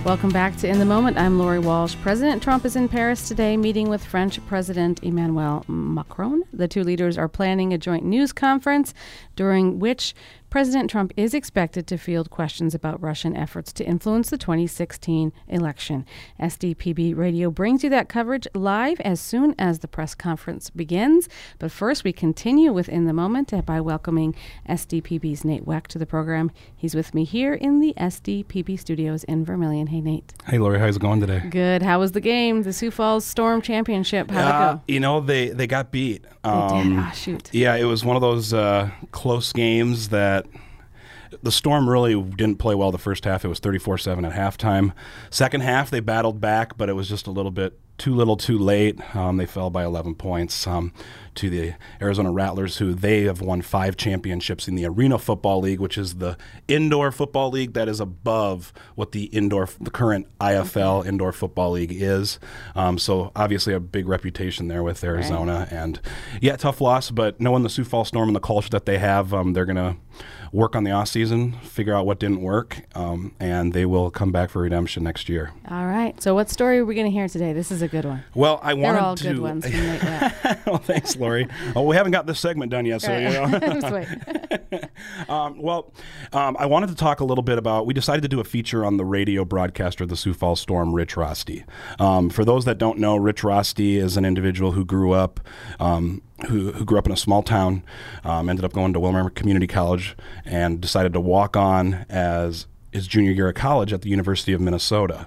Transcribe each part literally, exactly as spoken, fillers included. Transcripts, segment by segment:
Welcome back to In the Moment. I'm Lori Walsh. President Trump is in Paris today meeting with French President Emmanuel Macron. The two leaders are planning a joint news conference during which President Trump is expected to field questions about Russian efforts to influence the twenty sixteen election. S D P B Radio brings you that coverage live as soon as the press conference begins. But first, we continue with In the Moment by welcoming S D P B's Nate Weck to the program. He's with me here in the S D P B studios in Vermilion. Hey, Nate. Hey, Lori. How's it going today? Good. How was the game? The Sioux Falls Storm Championship. How'd uh, it go? You know, they, they got beat. They um, did? Ah, shoot. Yeah, it was one of those uh, close games that the Storm really didn't play well the first half. It was thirty-four seven at halftime. Second half, they battled back, but it was just a little bit too little too late. Um, they fell by eleven points um, to the Arizona Rattlers, who they have won five championships in the Arena Football League, which is the indoor football league that is above what the indoor, the current I F L Indoor Football League is. Um, so obviously a big reputation there with Arizona. Right. And yeah, tough loss, but knowing the Sioux Falls Storm and the culture that they have, um, they're going to work on the off season, figure out what didn't work, um, and they will come back for redemption next year. All right. So what story are we going to hear today? This is a good one. Well, I wanted They're all to. good ones. From Nate Weck. Well, thanks, Lori. Oh, we haven't got this segment done yet, so right. you know. Just wait. um, well, um, I wanted to talk a little bit about. We decided to do a feature on the radio broadcaster of the Sioux Falls Storm, Rich Rosti. Um, for those that don't know, Rich Rosti is an individual who grew up. Um, Who, who grew up in a small town, um, ended up going to Wilmer Community College, and decided to walk on as his junior year of college at the University of Minnesota.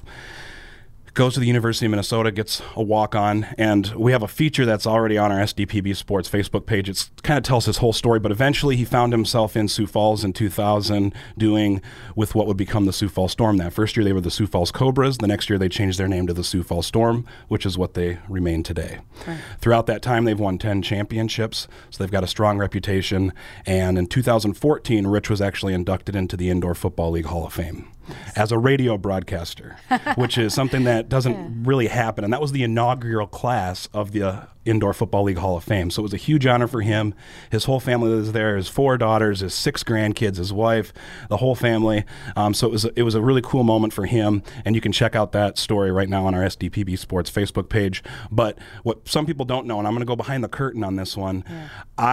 Goes to the University of Minnesota, gets a walk-on, and we have a feature that's already on our S D P B Sports Facebook page. It kind of tells his whole story, but eventually he found himself in Sioux Falls in two thousand doing with what would become the Sioux Falls Storm. That first year they were the Sioux Falls Cobras. The next year they changed their name to the Sioux Falls Storm, which is what they remain today. Right. Throughout that time, they've won ten championships, so they've got a strong reputation. And in two thousand fourteen, Rich was actually inducted into the Indoor Football League Hall of Fame as a radio broadcaster, which is something that doesn't yeah. really happen. And that was the inaugural class of the uh, Indoor Football League Hall of Fame. So it was a huge honor for him. His whole family was there, his four daughters, his six grandkids, his wife, the whole family. Um, so it was, a, it was a really cool moment for him. And you can check out that story right now on our S D P B Sports Facebook page. But what some people don't know, and I'm going to go behind the curtain on this one, yeah.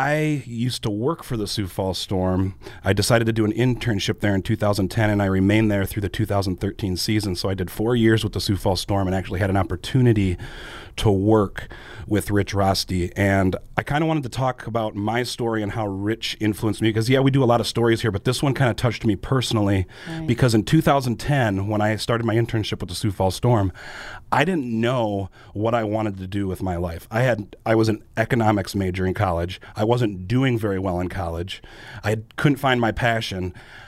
I used to work for the Sioux Falls Storm. I decided to do an internship there in two thousand ten, and I remained there through the two thousand thirteen season. So I did four years with the Sioux Falls Storm and actually had an opportunity to work with Rich Rosti. And I kind of wanted to talk about my story and how Rich influenced me, because yeah, we do a lot of stories here, but this one kind of touched me personally. Right. Because in two thousand ten, when I started my internship with the Sioux Falls Storm, I didn't know what I wanted to do with my life. I had I was an economics major in college. I wasn't doing very well in college. I couldn't find my passion.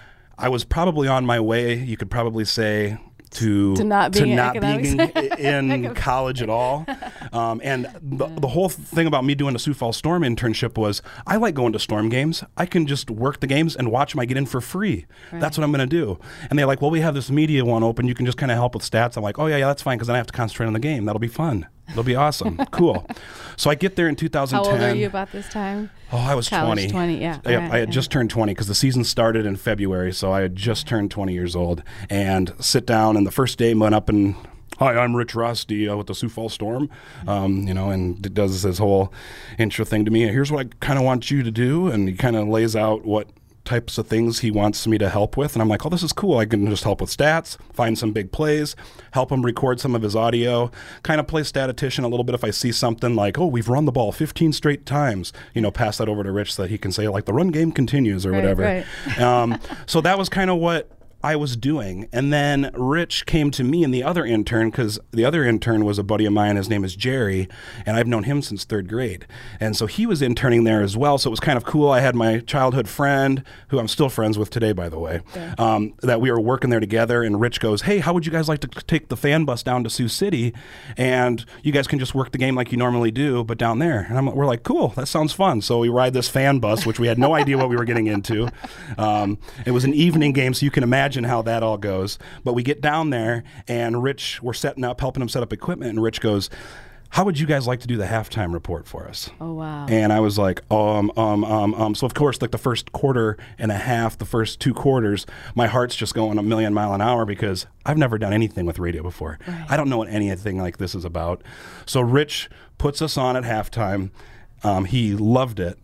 I was probably on my way, you could probably say, to, to not being, to not being in college at all. Um, and the, the whole thing about me doing a Sioux Falls Storm internship was, I like going to Storm games. I can just work the games and watch them. I get in for free. Right. That's what I'm going to do. And they're like, well, we have this media one open. You can just kind of help with stats. I'm like, oh, yeah, yeah, that's fine, because then I have to concentrate on the game. That'll be fun. It'll be awesome. Cool. So I get there in two thousand ten. How old are you about this time? Oh, I was College, twenty. twenty, yeah. I, right, I had yeah. just turned twenty because the season started in February, so I had just turned twenty years old. And sit down, and the first day went up and, hi, I'm Rich Rosti uh, with the Sioux Falls Storm, um, you know, and it does this whole intro thing to me. Here's what I kind of want you to do, and he kind of lays out what types of things he wants me to help with. And I'm like, oh, this is cool. I can just help with stats, find some big plays, help him record some of his audio, kind of play statistician a little bit if I see something like, oh, we've run the ball fifteen straight times, you know, pass that over to Rich so that he can say, like, the run game continues or right, whatever. Right. um, so that was kind of what I was doing. And then Rich came to me and the other intern, because the other intern was a buddy of mine. His name is Jerry, and I've known him since third grade. And so he was interning there as well. So it was kind of cool. I had my childhood friend, who I'm still friends with today, by the way, yeah. um, that we were working there together. And Rich goes, hey, how would you guys like to take the fan bus down to Sioux City? And you guys can just work the game like you normally do, but down there. And I'm, we're like, cool, that sounds fun. So we ride this fan bus, which we had no idea what we were getting into. Um, it was an evening game, so you can imagine how that all goes. But we get down there, and Rich, we're setting up, helping him set up equipment, and Rich goes, how would you guys like to do the halftime report for us? Oh, wow. And I was like, um, um, um, um. So, of course, like the first quarter and a half, the first two quarters, my heart's just going a million mile an hour because I've never done anything with radio before. Right. I don't know what anything like this is about. So Rich puts us on at halftime. Um, he loved it.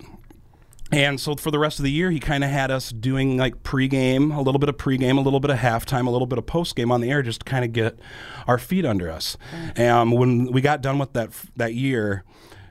And so for the rest of the year, he kind of had us doing like pregame, a little bit of pregame, a little bit of halftime, a little bit of postgame on the air just to kind of get our feet under us. Right. And um, when we got done with that that year,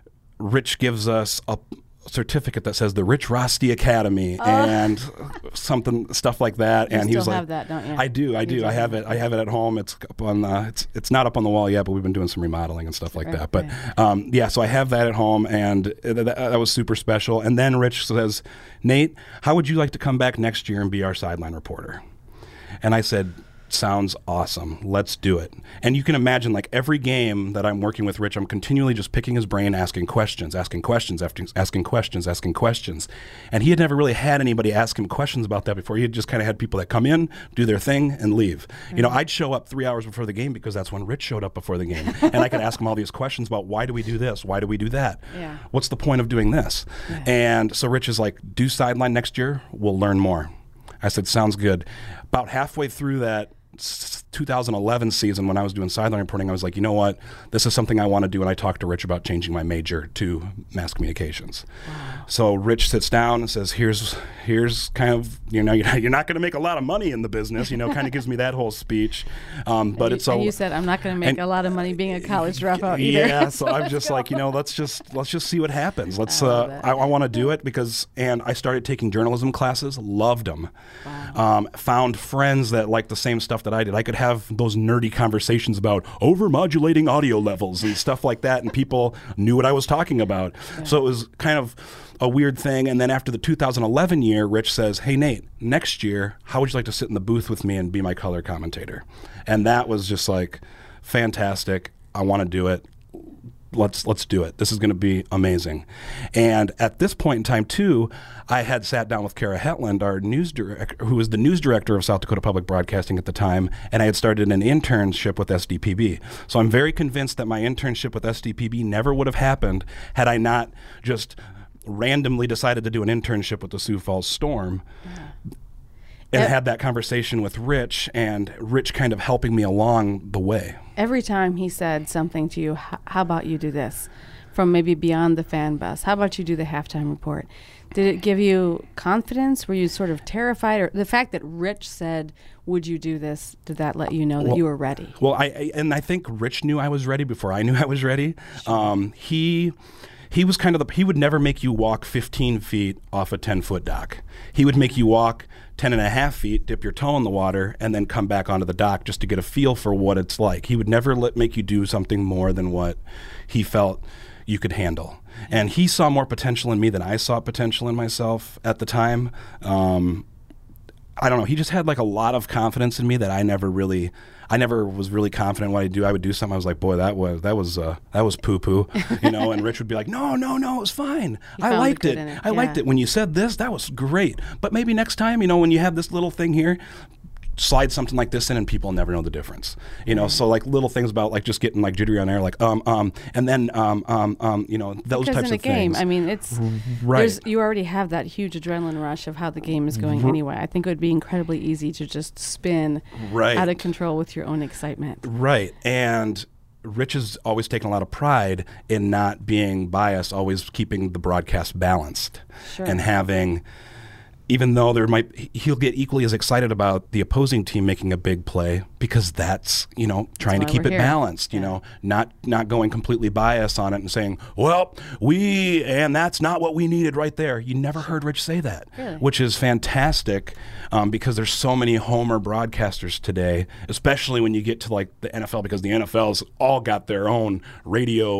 Rich gives us a certificate that says the Rich Rosty Academy oh. and something stuff like that. You and still he was have like, that, don't you? I do, I do. do. I have it. I have it at home. It's up on the. It's it's not up on the wall yet, but we've been doing some remodeling and stuff like right, that. But right. um, yeah, so I have that at home, and th- th- that was super special. And then Rich says, Nate, how would you like to come back next year and be our sideline reporter? And I said, sounds awesome. Let's do it. And you can imagine, like, every game that I'm working with Rich, I'm continually just picking his brain, asking questions, asking questions, asking, asking questions, asking questions. And he had never really had anybody ask him questions about that before. He had just kind of had people that come in, do their thing, and leave. Mm-hmm. You know, I'd show up three hours before the game because that's when Rich showed up before the game. And I could ask him all these questions about why do we do this? Why do we do that? Yeah. What's the point of doing this? Yeah. And so Rich is like, do sideline next year. We'll learn more. I said, sounds good. About halfway through that two thousand eleven season when I was doing sideline reporting, I was like, you know what, this is something I want to do, and I talked to Rich about changing my major to mass communications. Wow. So Rich sits down and says, here's here's kind of, you know, you're not going to make a lot of money in the business, you know, kind of gives me that whole speech. Um, but and it's you, so and you said, I'm not going to make and, a lot of money being a college dropout either. Yeah, so, so I'm just go. like, you know, let's just let's just see what happens. Let's I uh, I, I want to do it because, and I started taking journalism classes, loved them. Wow. Um, found friends that liked the same stuff that I did. I could have those nerdy conversations about over-modulating audio levels and stuff like that, and people knew what I was talking about. Yeah. So it was kind of a weird thing. And then after the two thousand eleven year, Rich says, hey, Nate, next year, how would you like to sit in the booth with me and be my color commentator? And that was just like fantastic. I want to do it. Let's let's do it. This is going to be amazing. And at this point in time, too, I had sat down with Kara Hetland, our news director, who was the news director of South Dakota Public Broadcasting at the time, and I had started an internship with S D P B. So I'm very convinced that my internship with S D P B never would have happened had I not just randomly decided to do an internship with the Sioux Falls Storm. Yeah. And had that conversation with Rich, and Rich kind of helping me along the way. Every time he said something to you, how about you do this? From maybe beyond the fan bus, how about you do the halftime report? Did it give you confidence? Were you sort of terrified? Or the fact that Rich said, would you do this, did that let you know that well, you were ready? Well, I, I and I think Rich knew I was ready before I knew I was ready. Sure. Um, he... He was kind of the, he would never make you walk fifteen feet off a ten foot dock. He would make you walk ten and a half feet, dip your toe in the water, and then come back onto the dock just to get a feel for what it's like. He would never let make you do something more than what he felt you could handle. And he saw more potential in me than I saw potential in myself at the time. Um, I don't know. He just had like a lot of confidence in me that I never really, I never was really confident in what I do. I would do something. I was like, boy, that was that was uh, that was poo poo, you know. And Rich would be like, no, no, no, it was fine. You I liked it. it. I yeah. liked it when you said this. That was great. But maybe next time, you know, when you have this little thing here, slide something like this in, and people never know the difference. You know, mm-hmm. so like little things about like just getting like jittery on air, like um um, and then um um um, you know, those because types in a of game, things. I mean, it's right. There's, you already have that huge adrenaline rush of how the game is going anyway. I think it would be incredibly easy to just spin right. out of control with your own excitement. Right, and Rich has always taken a lot of pride in not being biased, always keeping the broadcast balanced, sure. and having. Even though there might, he'll get equally as excited about the opposing team making a big play because that's, you know, trying to keep it here. balanced, you yeah. know, not not going completely biased on it and saying, well, we, and that's not what we needed right there. You never heard Rich say that, really? Which is fantastic um, because there's so many homer broadcasters today, especially when you get to like the N F L, because the N F L's all got their own radio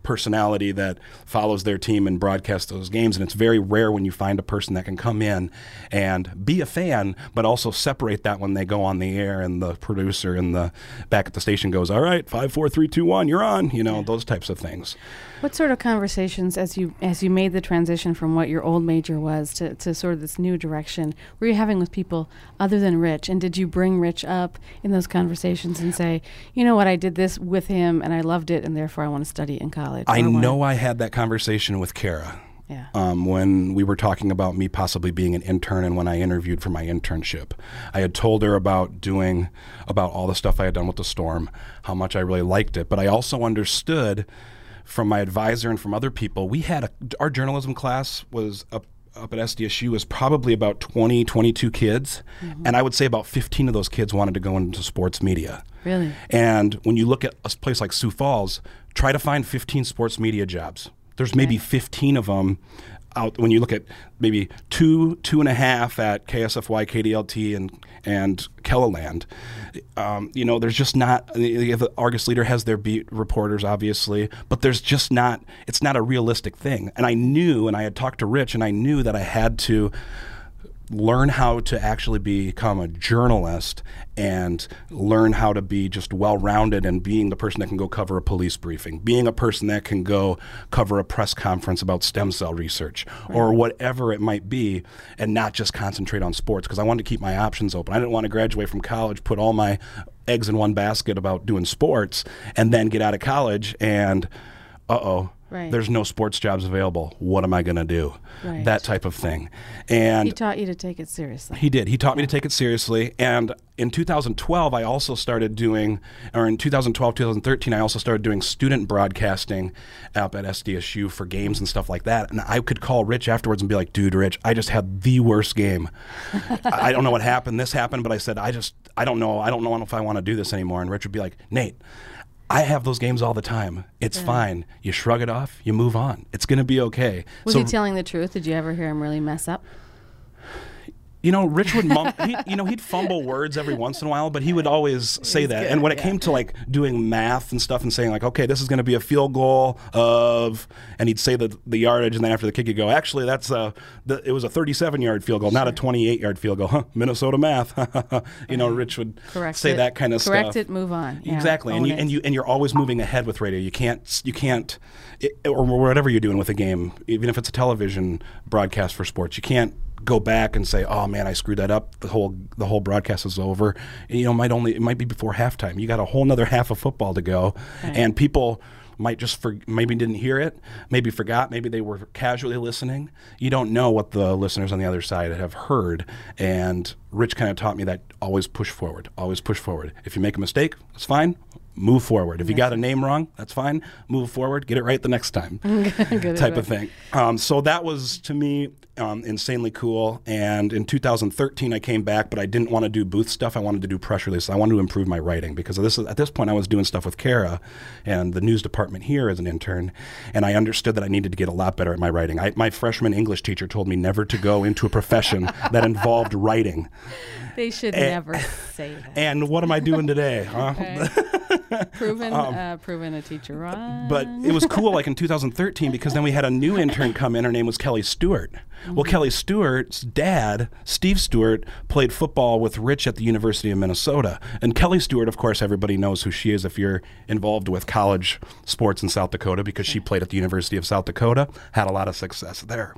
personality that follows their team and broadcasts those games. And it's very rare when you find a person that can come in and be a fan, but also separate that when they go on the air and the producer in the back at the station goes, all right, five, four, three, two, one, you're on, you know, those types of things. What sort of conversations, as you as you made the transition from what your old major was to, to sort of this new direction, were you having with people other than Rich? And did you bring Rich up in those conversations and say, you know what, I did this with him and I loved it and therefore I want to study in college? I know I had that conversation with Kara. Yeah. Um, when we were talking about me possibly being an intern and when I interviewed for my internship. I had told her about doing, about all the stuff I had done with the Storm, how much I really liked it. But I also understood from my advisor and from other people, we had, a, our journalism class was up, up at S D S U was probably about twenty, twenty-two kids. Mm-hmm. And I would say about fifteen of those kids wanted to go into sports media. Really? And when you look at a place like Sioux Falls, try to find fifteen sports media jobs. There's maybe okay. fifteen of them out when you look at maybe two, two and a half at K S F Y, K D L T, and and Kelloland. Um, you know, there's just not, the Argus Leader has their beat reporters, obviously, but there's just not, it's not a realistic thing. And I knew, and I had talked to Rich, and I knew that I had to learn how to actually become a journalist and learn how to be just well-rounded and being the person that can go cover a police briefing, being a person that can go cover a press conference about stem cell research right. or whatever it might be, and not just concentrate on sports, because I wanted to keep my options open. I didn't want to graduate from college, put all my eggs in one basket about doing sports, and then get out of college and, uh-oh, right. there's no sports jobs available. What am I going to do? Right. That type of thing. And he taught you to take it seriously. He did. He taught me to take it seriously. And in two thousand twelve, I also started doing, or in two thousand twelve, two thousand thirteen, I also started doing student broadcasting up at S D S U for games and stuff like that. And I could call Rich afterwards and be like, dude, Rich, I just had the worst game. I don't know what happened. This happened, but I said, I just, I don't know. I don't know if I want to do this anymore. And Rich would be like, Nate, I have those games all the time. It's yeah. fine. You shrug it off, you move on. It's going to be okay. Was so, he telling the truth? Did you ever hear him really mess up? You know, Rich would, mum- he, you know, he'd fumble words every once in a while, but he would always say He's that. good, and when it yeah. came to like doing math and stuff and saying like, okay, this is going to be a field goal of, and he'd say the the yardage, and then after the kick, he'd go, actually, that's a, the, it was a thirty-seven yard field goal, sure. not a twenty-eight yard field goal. Huh, Minnesota math. you know, Rich would Correct say it. that kind of Correct stuff. Correct it, move on. Yeah, exactly, and you it. and you and you're always moving ahead with radio. You can't you can't, it, or whatever you're doing with a game, even if it's a television broadcast for sports, you can't go back and say, "Oh man, I screwed that up. The whole the whole broadcast is over." And, you know, it might only it might be before halftime. You got a whole nother half of football to go, right. and people might just for, maybe didn't hear it, maybe forgot, maybe they were casually listening. You don't know what the listeners on the other side have heard. And Rich kind of taught me that always push forward, always push forward. If you make a mistake, that's fine. Move forward. If you got a name wrong, that's fine. Move forward. Get it right the next time. type of thing. Um, so that was, to me, um, insanely cool. And in two thousand thirteen, I came back, but I didn't want to do booth stuff. I wanted to do press releases. I wanted to improve my writing because this is, at this point, I was doing stuff with Kara and the news department here as an intern, and I understood that I needed to get a lot better at my writing. I, my freshman English teacher told me never to go into a profession that involved writing. They should and, never say that. And what am I doing today? Huh? Okay. proven, um, uh, proven a teacher wrong. But it was cool, like in two thousand thirteen, because then we had a new intern come in. Her name was Kelly Stewart. Mm-hmm. Well, Kelly Stewart's dad, Steve Stewart, played football with Rich at the University of Minnesota. And Kelly Stewart, of course, everybody knows who she is if you're involved with college sports in South Dakota, because she played at the University of South Dakota, had a lot of success there.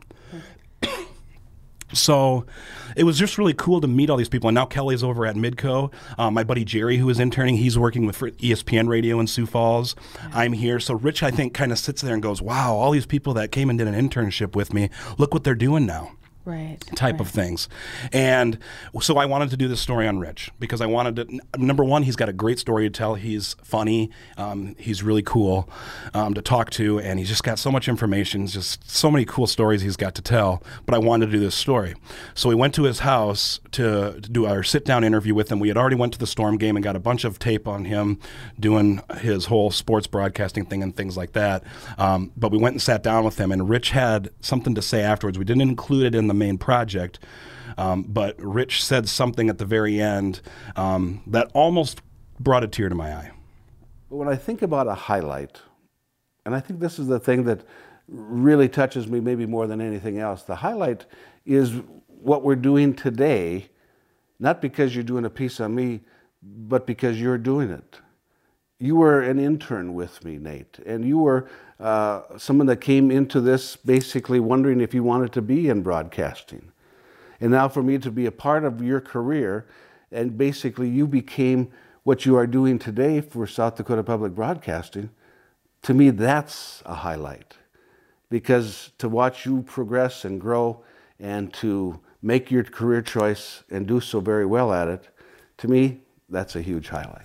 So it was just really cool to meet all these people. And now Kelly's over at Midco. Um, my buddy Jerry, who is interning, he's working with E S P N Radio in Sioux Falls. Yeah. I'm here. So Rich, I think, kind of sits there and goes, wow, all these people that came and did an internship with me, look what they're doing now. Right. Type right. of things. And so I wanted to do this story on Rich because I wanted to, number one, he's got a great story to tell. He's funny. Um, he's really cool um, to talk to, and he's just got so much information, just so many cool stories he's got to tell. But I wanted to do this story. So we went to his house to, to do our sit-down interview with him. We had already went to the Storm game and got a bunch of tape on him doing his whole sports broadcasting thing and things like that. Um, but we went and sat down with him, and Rich had something to say afterwards. We didn't include it in the main project, um, but Rich said something at the very end um, that almost brought a tear to my eye. When I think about a highlight and I think this is the thing that really touches me maybe more than anything else. The highlight is what we're doing today, not because you're doing a piece on me, but because you're doing it. You were an intern with me, Nate, and you were uh, someone that came into this basically wondering if you wanted to be in broadcasting. And now for me to be a part of your career, and basically you became what you are doing today for South Dakota Public Broadcasting, to me that's a highlight. Because to watch you progress and grow and to make your career choice and do so very well at it, to me, that's a huge highlight.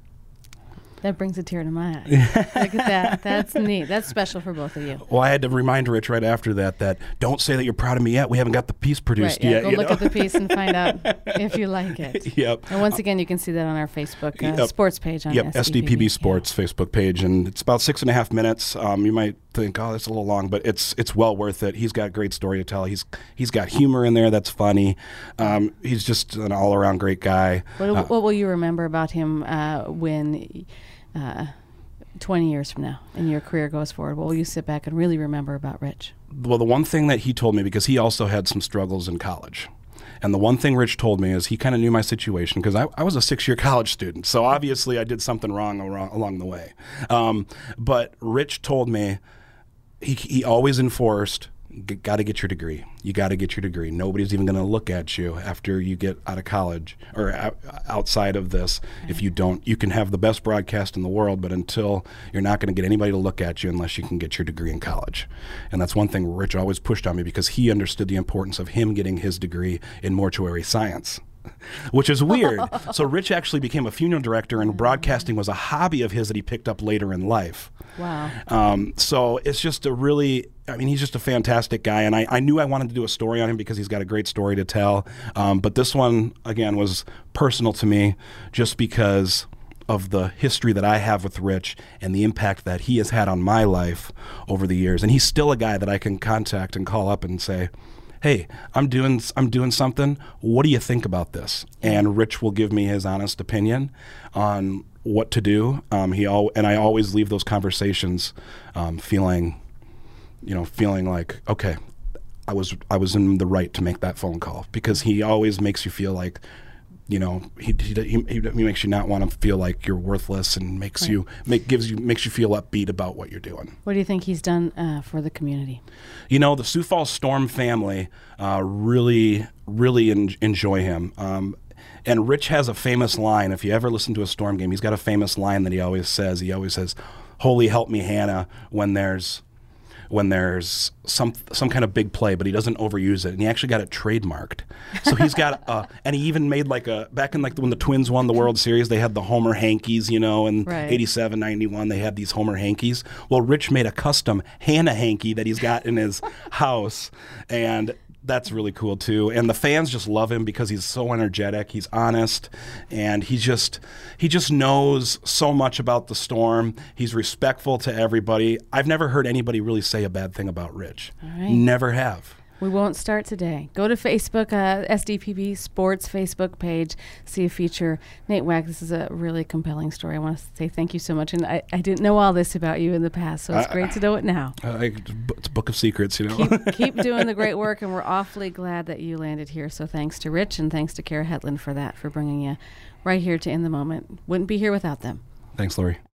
That brings a tear to my eye. Look at that. That's neat. That's special for both of you. Well, I had to remind Rich right after that that don't say that you're proud of me yet. We haven't got the piece produced right, yeah, yet. Go you look know? at the piece and find out if you like it. Yep. And once again, you can see that on our Facebook uh, yep. sports page on yep. S D P B Sports yeah. Facebook page, and it's about six and a half minutes. Um, you might think, oh, that's a little long, but it's it's well worth it. He's got a great story to tell. He's he's got humor in there that's funny. Um, he's just an all around great guy. What, uh, what will you remember about him uh, when? Uh, twenty years from now and your career goes forward? What will you sit back and really remember about Rich? Well, the one thing that he told me, because he also had some struggles in college, and the one thing Rich told me is he kind of knew my situation, because I, I was a six-year college student, so obviously I did something wrong along the way. Um, but Rich told me he, he always enforced, got to get your degree. You got to get your degree. Nobody's even going to look at you after you get out of college or out, outside of this. Right. If you don't, you can have the best broadcast in the world, but until you're not going to get anybody to look at you unless you can get your degree in college. And that's one thing Rich always pushed on me, because he understood the importance of him getting his degree in mortuary science. Which is weird. So Rich actually became a funeral director, and broadcasting was a hobby of his that he picked up later in life. Wow. Um, so it's just a really, I mean, he's just a fantastic guy, and I, I knew I wanted to do a story on him because he's got a great story to tell. Um, but this one, again, was personal to me just because of the history that I have with Rich and the impact that he has had on my life over the years. And he's still a guy that I can contact and call up and say, hey, I'm doing I'm doing something. What do you think about this? And Rich will give me his honest opinion on what to do. Um, he al- and I always leave those conversations um, feeling, you know, feeling like, okay, I was I was in the right to make that phone call, because he always makes you feel like, you know, he he, he, he makes you not want to feel like you're worthless, and makes right. you make gives you makes you feel upbeat about what you're doing. What do you think he's done uh, for the community? You know, the Sioux Falls Storm family uh, really really en- enjoy him. Um, and Rich has a famous line. If you ever listen to a Storm game, he's got a famous line that he always says. He always says, "Holy help me, Hannah," when there's when there's some some kind of big play, but he doesn't overuse it, and he actually got it trademarked. So he's got, uh, and he even made like a, back in like when the Twins won the World Series, they had the Homer hankies, you know, in right. eighty-seven, ninety-one, they had these Homer hankies. Well, Rich made a custom Hannah hanky that he's got in his house, and that's really cool too. And the fans just love him because he's so energetic, he's honest, and he just he just knows so much about the Storm. He's respectful to everybody. I've never heard anybody really say a bad thing about Rich. All right. Never have. We won't start today. Go to Facebook, uh, S D P B Sports Facebook page, see a feature. Nate Wack, this is a really compelling story. I want to say thank you so much. And I, I didn't know all this about you in the past, so it's uh, great to know it now. Uh, it's a book of secrets, you know. Keep, keep doing the great work, and we're awfully glad that you landed here. So thanks to Rich, and thanks to Kara Hetland for that, for bringing you right here to In the Moment. Wouldn't be here without them. Thanks, Lori.